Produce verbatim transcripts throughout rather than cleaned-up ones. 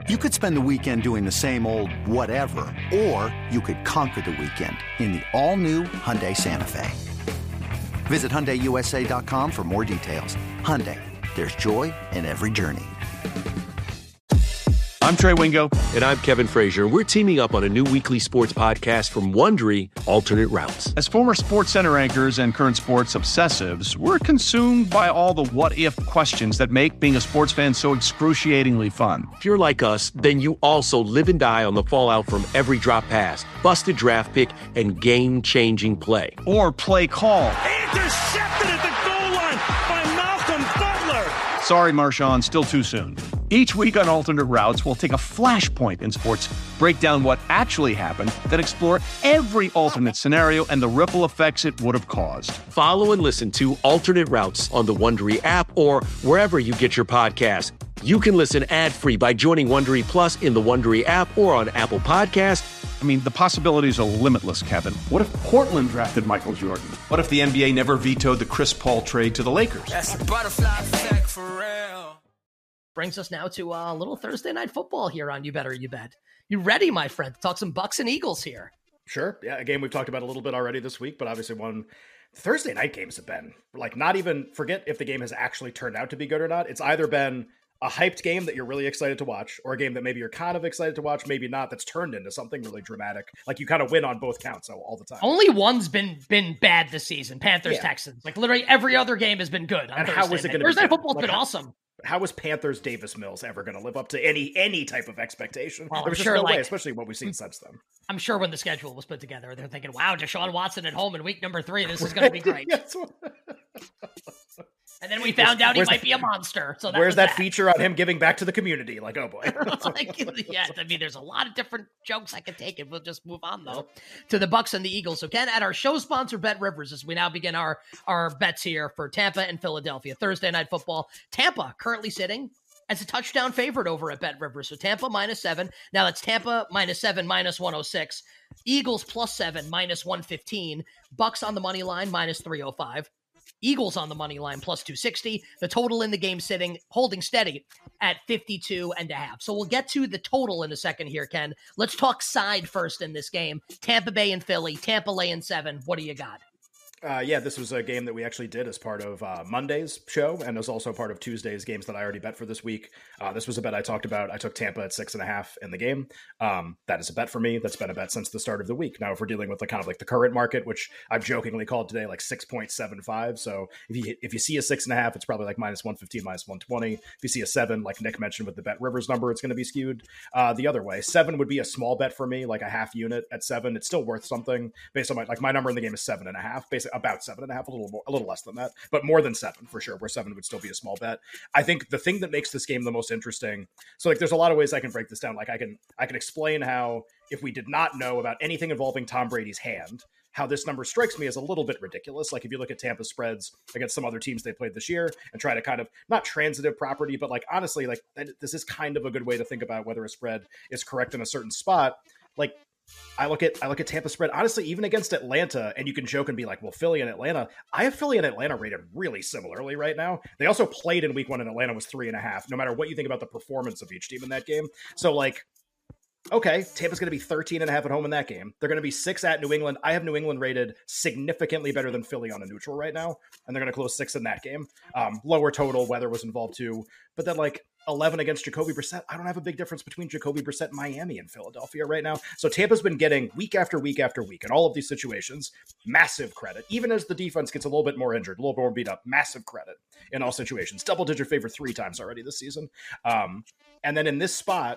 You could spend the weekend doing the same old whatever, or you could conquer the weekend in the all-new Hyundai Santa Fe. Visit Hyundai U S A dot com for more details. Hyundai, there's joy in every journey. I'm Trey Wingo. And I'm Kevin Frazier. We're teaming up on a new weekly sports podcast from Wondery, Alternate Routes. As former Sports Center anchors and current sports obsessives, we're consumed by all the what-if questions that make being a sports fan so excruciatingly fun. If you're like us, then you also live and die on the fallout from every drop pass, busted draft pick, and game-changing play. Or play call. Intercepted at the goal line by Malcolm Butler. Sorry, Marshawn, still too soon. Each week on Alternate Routes, we'll take a flashpoint in sports, break down what actually happened, then explore every alternate scenario and the ripple effects it would have caused. Follow and listen to Alternate Routes on the Wondery app or wherever you get your podcasts. You can listen ad-free by joining Wondery Plus in the Wondery app or on Apple Podcasts. I mean, the possibilities are limitless, Kevin. What if Portland drafted Michael Jordan? What if the N B A never vetoed the Chris Paul trade to the Lakers? That's a butterfly effect for real. Brings us now to a uh, little Thursday night football here on You Better You Bet. You ready, my friend, to talk some Bucks and Eagles here? Sure. Yeah, a game we've talked about a little bit already this week, but obviously one Thursday night games have been like not even forget if the game has actually turned out to be good or not. It's either been a hyped game that you're really excited to watch or a game that maybe you're kind of excited to watch, maybe not, that's turned into something really dramatic. Like you kind of win on both counts all, all the time. Only one's been been bad this season, Panthers, yeah. Texans. Like literally every other game has been good. On and Thursday how is it going to be? Thursday night football's like, been how, awesome. How was Panthers Davis Mills ever going to live up to any any type of expectation? Well, there was sure, just no like, way, especially what we've seen since then. I'm sure when the schedule was put together, they're thinking, wow, Deshaun Watson at home in week number three. This is going to be great. And then we found out he might the, be a monster. So that where's that, that feature on him giving back to the community? Like, oh boy. like, yeah, I mean, there's a lot of different jokes I could take, and we'll just move on though to the Bucks and the Eagles. So, Ken, at our show sponsor, Bet Rivers, as we now begin our our bets here for Tampa and Philadelphia Thursday night football. Tampa currently sitting as a touchdown favorite over at Bet Rivers. So Tampa minus seven. Now that's Tampa minus seven, minus one oh six. Eagles plus seven, minus one fifteen. Bucks on the money line, minus three oh five. Eagles on the money line, plus two sixty. The total in the game sitting, holding steady at fifty-two and a half. So we'll get to the total in a second here, Ken. Let's talk side first in this game. Tampa Bay and Philly. Tampa laying seven. What do you got? Uh, yeah, this was a game that we actually did as part of uh, Monday's show, and was also part of Tuesday's games that I already bet for this week. Uh, this was a bet I talked about. I took Tampa at six and a half in the game. Um, that is a bet for me. That's been a bet since the start of the week. Now, if we're dealing with the kind of like the current market, which I've jokingly called today like six point seven five. So if you if you see a six and a half, it's probably like minus one fifteen, minus one twenty. If you see a seven, like Nick mentioned with the Bet Rivers number, it's going to be skewed uh, the other way. Seven would be a small bet for me, like a half unit at seven. It's still worth something based on my like my number in the game is seven and a half, basically about seven and a half. A little more, a little less than that, but more than seven for sure, where seven would still be a small bet. I think the thing that makes this game the most interesting, so like there's a lot of ways I can break this down. Like I can I can explain how if we did not know about anything involving Tom Brady's hand, how this number strikes me as a little bit ridiculous. Like if you look at Tampa spreads against some other teams they played this year and try to kind of, not transitive property, but like honestly, like this is kind of a good way to think about whether a spread is correct in a certain spot. Like I look at I look at Tampa spread, honestly, even against Atlanta, and you can joke and be like, well, Philly and Atlanta, I have Philly and Atlanta rated really similarly right now. They also played in week one, and Atlanta was three and a half, no matter what you think about the performance of each team in that game. So, like, okay, Tampa's going to be thirteen and a half at home in that game. They're going to be six at New England. I have New England rated significantly better than Philly on a neutral right now, and they're going to close six in that game. Um, lower total, weather was involved too. But then, like, eleven against Jacoby Brissett. I don't have a big difference between Jacoby Brissett, Miami, and Philadelphia right now. So Tampa's been getting week after week after week in all of these situations, massive credit. Even as the defense gets a little bit more injured, a little more beat up, massive credit in all situations. Double-digit favorite three times already this season. Um, and then in this spot,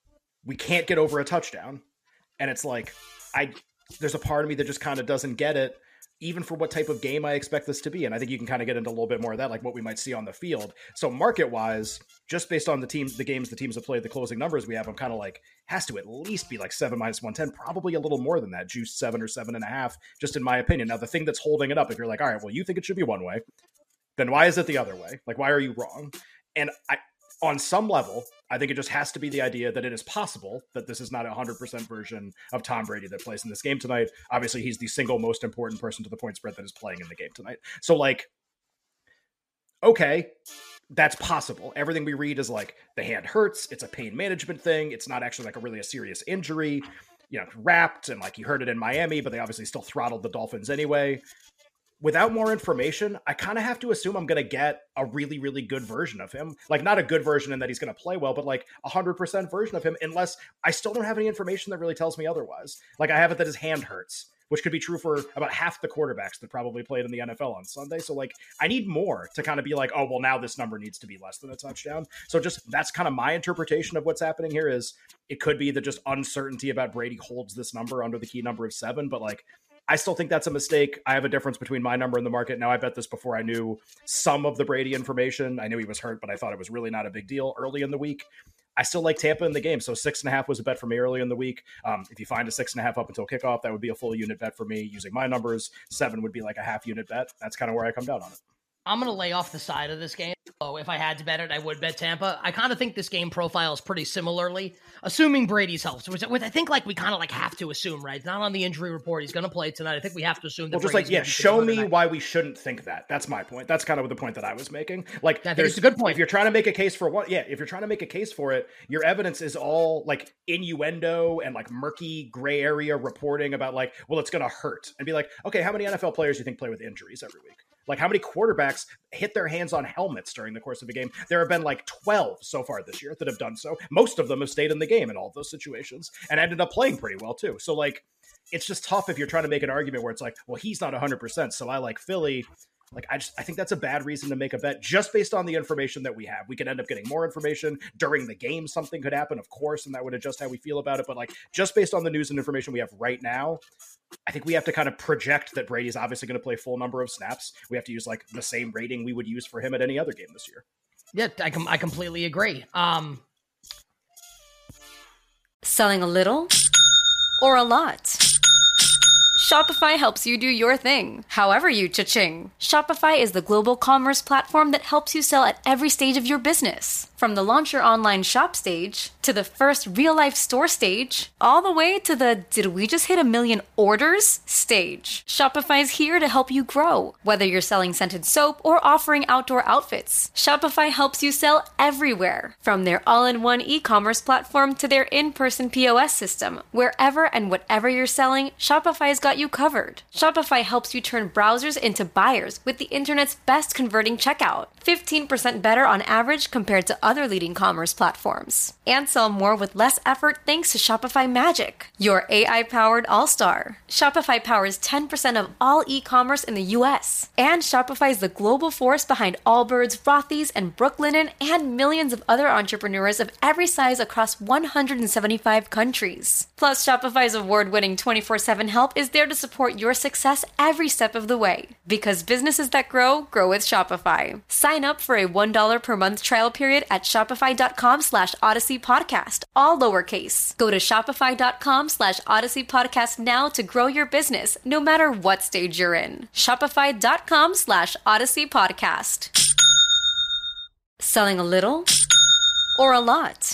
we can't get over a touchdown. And it's like, I there's a part of me that just kind of doesn't get it, even for what type of game I expect this to be. And I think you can kind of get into a little bit more of that, like what we might see on the field. So market-wise, just based on the teams, the games the teams have played, the closing numbers we have, I'm kind of like, has to at least be like seven minus one ten, probably a little more than that, juice seven or seven and a half, just in my opinion. Now, the thing that's holding it up, if you're like, all right, well, you think it should be one way, then why is it the other way? Like, why are you wrong? And I, on some level, I think it just has to be the idea that it is possible that this is not a one hundred percent version of Tom Brady that plays in this game tonight. Obviously, he's the single most important person to the point spread that is playing in the game tonight. So, like, okay, that's possible. Everything we read is like the hand hurts. It's a pain management thing. It's not actually like a really a serious injury, you know, wrapped and like he hurt it in Miami, but they obviously still throttled the Dolphins anyway. Without more information, I kind of have to assume I'm going to get a really, really good version of him. Like not a good version in that he's going to play well, but like a hundred percent version of him, unless I still don't have any information that really tells me otherwise. Like I have it that his hand hurts, which could be true for about half the quarterbacks that probably played in the N F L on Sunday. So like, I need more to kind of be like, oh, well, now this number needs to be less than a touchdown. So just, that's kind of my interpretation of what's happening here is it could be that just uncertainty about Brady holds this number under the key number of seven, but like, I still think that's a mistake. I have a difference between my number and the market. Now I bet this before I knew some of the Brady information. I knew he was hurt, but I thought it was really not a big deal early in the week. I still like Tampa in the game. So six and a half was a bet for me early in the week. Um, if you find a six and a half up until kickoff, that would be a full unit bet for me using my numbers. Seven would be like a half unit bet. That's kind of where I come down on it. I'm going to lay off the side of this game. Oh, if I had to bet it, I would bet Tampa. I kind of think this game profiles pretty similarly, assuming Brady's health, which, which I think like we kind of like have to assume, right? Not on the injury report. He's going to play tonight. I think we have to assume that. Well, just Brady's like, yeah, show me why we shouldn't think that. That's my point. That's kind of the point that I was making. Like, I think it's a good point. If you're trying to make a case for what, yeah, if you're trying to make a case for it, your evidence is all like innuendo and like murky gray area reporting about like, well, it's going to hurt, and be like, okay, how many N F L players do you think play with injuries every week? Like how many quarterbacks hit their hands on helmets during the course of a game? There have been like twelve so far this year that have done so. Most of them have stayed in the game in all of those situations and ended up playing pretty well too. So like, it's just tough if you're trying to make an argument where it's like, well, he's not one hundred percent, so I like Philly. Like, I just, I think that's a bad reason to make a bet just based on the information that we have. We could end up getting more information during the game. Something could happen, of course, and that would adjust how we feel about it. But like, just based on the news and information we have right now, I think we have to kind of project that Brady's obviously going to play full number of snaps. We have to use like the same rating we would use for him at any other game this year. Yeah, I, com- I completely agree. Um, Selling a little or a lot? Shopify helps you do your thing, however you cha-ching. Shopify is the global commerce platform that helps you sell at every stage of your business. From the launch your online shop stage, to the first real-life store stage, all the way to the did we just hit a million orders stage. Shopify's here to help you grow. Whether you're selling scented soap or offering outdoor outfits, Shopify helps you sell everywhere. From their all-in-one e-commerce platform to their in-person P O S system, wherever and whatever you're selling, Shopify's got you covered. Shopify helps you turn browsers into buyers with the internet's best converting checkout. fifteen percent better on average compared to other leading commerce platforms. And sell more with less effort thanks to Shopify Magic, your A I-powered all-star. Shopify powers ten percent of all e-commerce in the U S. And Shopify is the global force behind Allbirds, Rothy's, and Brooklinen, and millions of other entrepreneurs of every size across one hundred seventy-five countries. Plus, Shopify's award-winning twenty-four seven help is there to support your success every step of the way. Because businesses that grow, grow with Shopify. Sign up for a one dollar per month trial period at shopify.com slash Odyssey Podcast, all lowercase. Go to shopify.com slash Odyssey Podcast now to grow your business, no matter what stage you're in. Shopify.com slash Odyssey Podcast. Selling a little or a lot?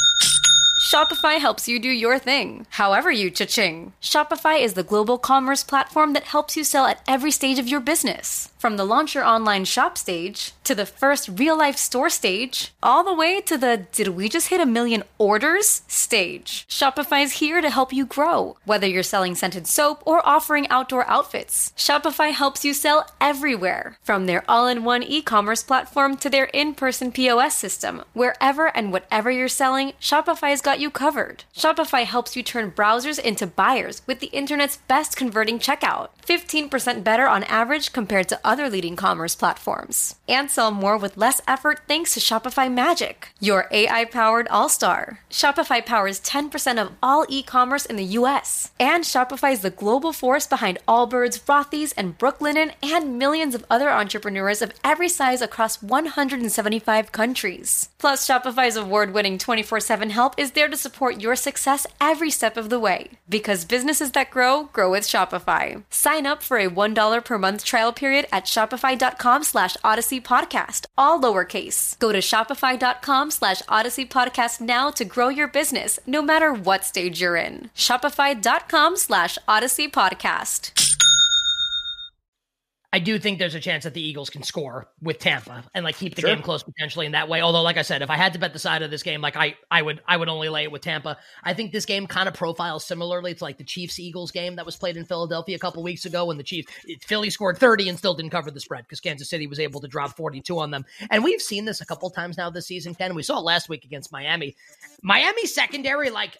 Shopify helps you do your thing, however you cha-ching. Shopify is the global commerce platform that helps you sell at every stage of your business. From the launch your online shop stage, to the first real-life store stage, all the way to the did we just hit a million orders stage. Shopify's here to help you grow. Whether you're selling scented soap or offering outdoor outfits, Shopify helps you sell everywhere. From their all-in-one e-commerce platform to their in-person P O S system, wherever and whatever you're selling, Shopify's got you covered. Shopify helps you turn browsers into buyers with the internet's best converting checkout. fifteen percent better on average compared to other leading commerce platforms. And sell more with less effort thanks to Shopify Magic, your A I-powered all-star. Shopify powers ten percent of all e-commerce in the U S. And Shopify is the global force behind Allbirds, Rothy's, and Brooklinen, and millions of other entrepreneurs of every size across one hundred seventy-five countries. Plus, Shopify's award-winning twenty-four seven help is there to support your success every step of the way. Because businesses that grow, grow with Shopify. Sign up for a one dollar per month trial period at shopify.com slash Odyssey Podcast, all lowercase. Go to shopify.com slash Odyssey Podcast now to grow your business, no matter what stage you're in. Shopify.com slash Odyssey Podcast. I do think there's a chance that the Eagles can score with Tampa and like keep the Sure. game close potentially in that way. Although, like I said, if I had to bet the side of this game, like I, I would, I would only lay it with Tampa. I think this game kind of profiles similarly to like the Chiefs Eagles game that was played in Philadelphia a couple weeks ago when the Chiefs, Philly scored thirty and still didn't cover the spread because Kansas City was able to drop forty-two on them. And we've seen this a couple times now this season, Ken. We saw it last week against Miami. Miami secondary, like,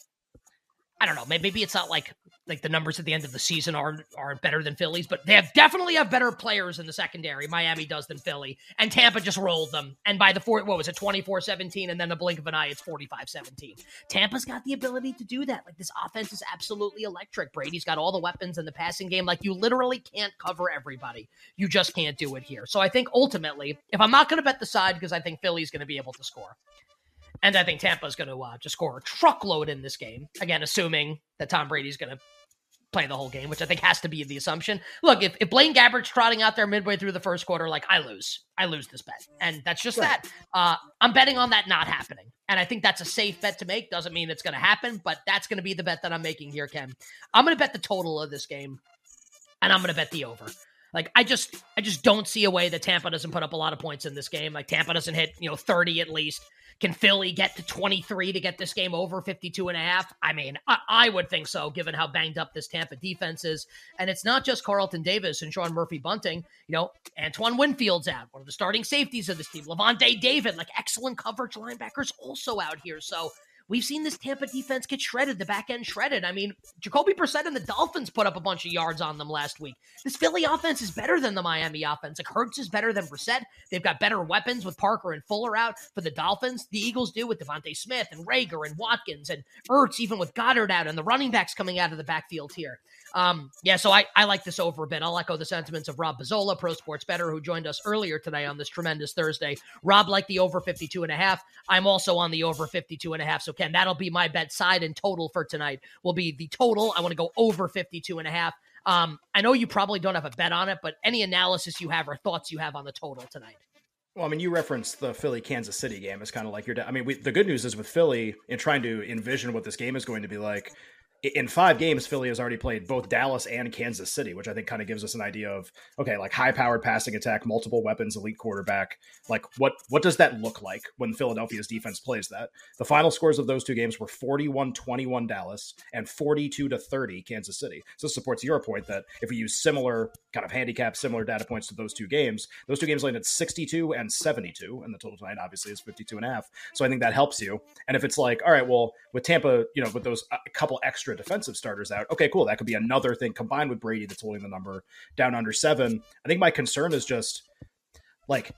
I don't know, maybe it's not like like the numbers at the end of the season are are better than Philly's, but they have definitely have better players in the secondary. Miami does than Philly, and Tampa just rolled them. And by the four, what was it, twenty-four seventeen, and then a blink of an eye, it's forty-five seventeen. Tampa's got the ability to do that. Like, this offense is absolutely electric. Brady's got all the weapons in the passing game. Like, you literally can't cover everybody. You just can't do it here. So I think ultimately, if I'm not going to bet the side because I think Philly's going to be able to score, and I think Tampa's going to uh, just score a truckload in this game. Again, assuming that Tom Brady's going to play the whole game, which I think has to be the assumption. Look, if, if Blaine Gabbert's trotting out there midway through the first quarter, like, I lose. I lose this bet. And that's just right. that. Uh, I'm betting on that not happening. And I think that's a safe bet to make. Doesn't mean it's going to happen, but that's going to be the bet that I'm making here, Ken. I'm going to bet the total of this game, and I'm going to bet the over. Like, I just I just don't see a way that Tampa doesn't put up a lot of points in this game. Like, Tampa doesn't hit, you know, thirty at least. Can Philly get to twenty-three to get this game over fifty-two and a half? I mean, I, I would think so, given how banged up this Tampa defense is. And it's not just Carlton Davis and Sean Murphy-Bunting. You know, Antoine Winfield's out, one of the starting safeties of this team. Levante David, like, excellent coverage linebackers, also out here. So we've seen this Tampa defense get shredded, the back end shredded. I mean, Jacoby Brissett and the Dolphins put up a bunch of yards on them last week. This Philly offense is better than the Miami offense. Like, Hurts is better than Brissett. They've got better weapons with Parker and Fuller out for the Dolphins. The Eagles do with Devontae Smith and Rager and Watkins and Ertz, even with Goddard out and the running backs coming out of the backfield here. Um, yeah, so I, I like this over a bit. I'll echo the sentiments of Rob Bazzola, Pro Sports Bettor, who joined us earlier today on this tremendous Thursday. Rob liked the over fifty-two and a half. I'm also on the over fifty-two and a half. So Ken, that'll be my bet side and total for tonight will be the total. I want to go over fifty-two and a half. Um, I know you probably don't have a bet on it, but any analysis you have or thoughts you have on the total tonight? Well, I mean, you referenced the Philly-Kansas City game as kind of like your, I mean, we, the good news is with Philly in trying to envision what this game is going to be like, in five games, Philly has already played both Dallas and Kansas City, which I think kind of gives us an idea of, okay, like high-powered passing attack, multiple weapons, elite quarterback. Like, what what does that look like when Philadelphia's defense plays that? The final scores of those two games were forty-one twenty-one Dallas and forty-two to thirty Kansas City. So this supports your point that if we use similar kind of handicap, similar data points to those two games, those two games landed sixty-two and seventy-two, and the total tonight obviously is fifty-two and a half. So I think that helps you. And if it's like, all right, well, with Tampa, you know, with those a couple extra defensive starters out, okay, cool, that could be another thing combined with Brady that's holding the number down under seven. I think my concern is just like,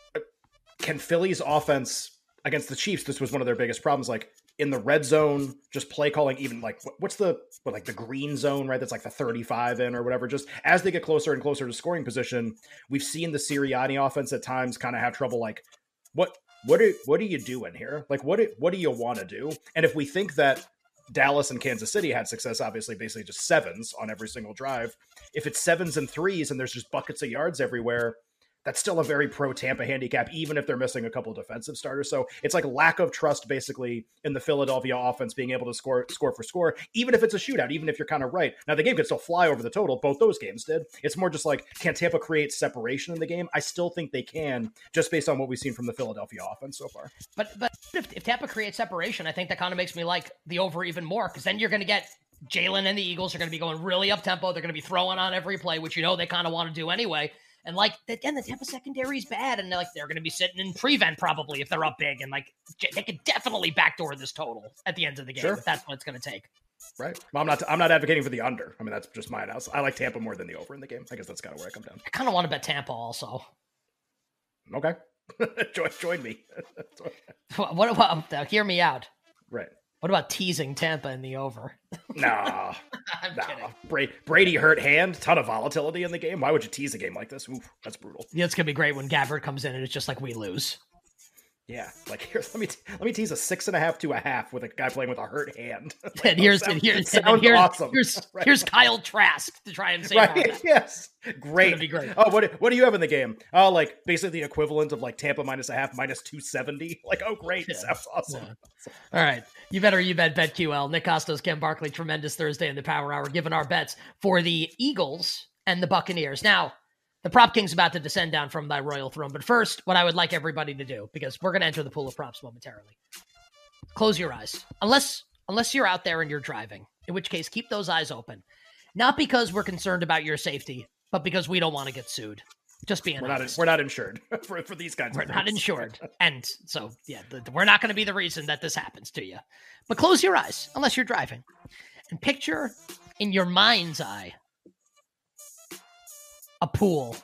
can Philly's offense against the Chiefs, this was one of their biggest problems, like in the red zone, just play calling, even like what's the what, like the green zone, right? That's like the thirty-five in or whatever. Just as they get closer and closer to scoring position, we've seen the Sirianni offense at times kind of have trouble. Like, what what are what are you doing here? Like, what do, what do you want to do? And if we think that Dallas and Kansas City had success, obviously, basically just sevens on every single drive. If it's sevens and threes and there's just buckets of yards everywhere, that's still a very pro Tampa handicap, even if they're missing a couple of defensive starters. So it's like lack of trust, basically, in the Philadelphia offense being able to score score for score, even if it's a shootout, even if you're kind of right. Now, the game could still fly over the total. Both those games did. It's more just like, can Tampa create separation in the game? I still think they can, just based on what we've seen from the Philadelphia offense so far. But but if, if Tampa creates separation, I think that kind of makes me like the over even more, because then you're going to get Jalen and the Eagles are going to be going really up-tempo. They're going to be throwing on every play, which you know they kind of want to do anyway. And like, again, the Tampa secondary is bad, and they're like they're going to be sitting in prevent probably if they're up big, and like they could definitely backdoor this total at the end of the game. Sure. If that's what it's going to take. Right. Well, I'm not. I'm not advocating for the under. I mean, that's just my analysis. I like Tampa more than the over in the game. I guess that's kind of where I come down. I kind of want to bet Tampa also. Okay, join join me. What about? Uh, hear me out. Right. What about teasing Tampa in the over? Nah, I'm nah. kidding. Brady, Brady hurt hand, ton of volatility in the game. Why would you tease a game like this? Oof, that's brutal. Yeah, it's gonna be great when Gabbert comes in and it's just like we lose. Yeah, like here, let me let me tease a six and a half to a half with a guy playing with a hurt hand. Like, and here's sounds, and here's, sounds and here's, awesome. Here's, right. here's Kyle Trask to try and save right. that. Yes, great. It's gonna be great. Oh, what what do you have in the game? Oh, like basically the equivalent of like Tampa minus a half, minus two seventy. Like, oh, great, Yeah. sounds awesome. Yeah. All right, you better you bet BetQL. Nick Costos, Ken Barkley, tremendous Thursday in the Power Hour, giving our bets for the Eagles and the Buccaneers. Now, The Prop King's about to descend down from thy royal throne. But first, what I would like everybody to do, because we're going to enter the pool of props momentarily. Close your eyes. Unless unless you're out there and you're driving, in which case, keep those eyes open. Not because we're concerned about your safety, but because we don't want to get sued. Just being we're honest. Not, we're not insured for, for these kinds we're of things. We're not insured. And so, yeah, the, we're not going to be the reason that this happens to you. But close your eyes, unless you're driving. And picture in your mind's eye a pool.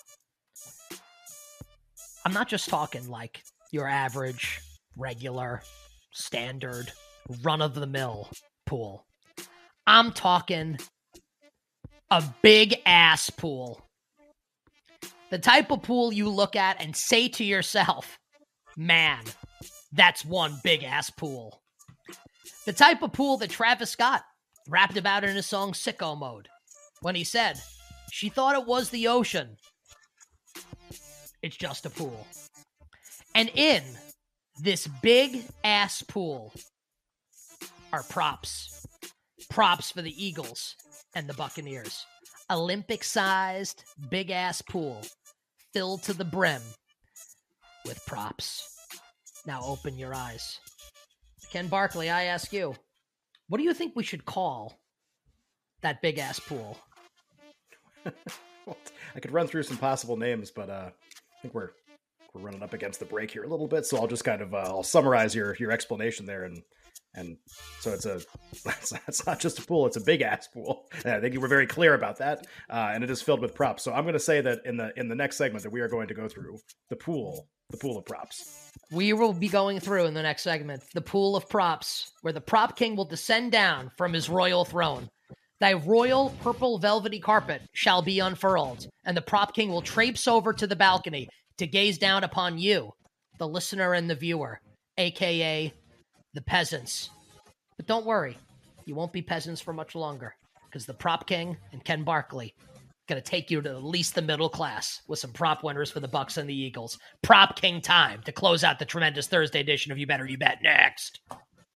I'm not just talking like your average, regular, standard, run-of-the-mill pool. I'm talking a big-ass pool. The type of pool you look at and say to yourself, man, that's one big-ass pool. The type of pool that Travis Scott rapped about in his song Sicko Mode when he said, she thought it was the ocean. It's just a pool. And in this big-ass pool are props. Props for the Eagles and the Buccaneers. Olympic-sized, big-ass pool filled to the brim with props. Now open your eyes. Ken Barkley, I ask you, what do you think we should call that big-ass pool? Well, I could run through some possible names, but uh, I think we're we're running up against the break here a little bit, so I'll just kind of uh, I'll summarize your your explanation there, and and so it's a it's not just a pool, it's a big ass pool. And I think you were very clear about that, uh, and it is filled with props. So I'm going to say that in the in the next segment that we are going to go through the pool, the pool of props. We will be going through in the next segment the pool of props, where the Prop King will descend down from his royal throne. Thy royal purple velvety carpet shall be unfurled, and the Prop King will traipse over to the balcony to gaze down upon you, the listener and the viewer, a k a the peasants. But don't worry, you won't be peasants for much longer, because the Prop King and Ken Barkley going to take you to at least the middle class with some prop winners for the Bucs and the Eagles. Prop King time to close out the tremendous Thursday edition of You Better You Bet next.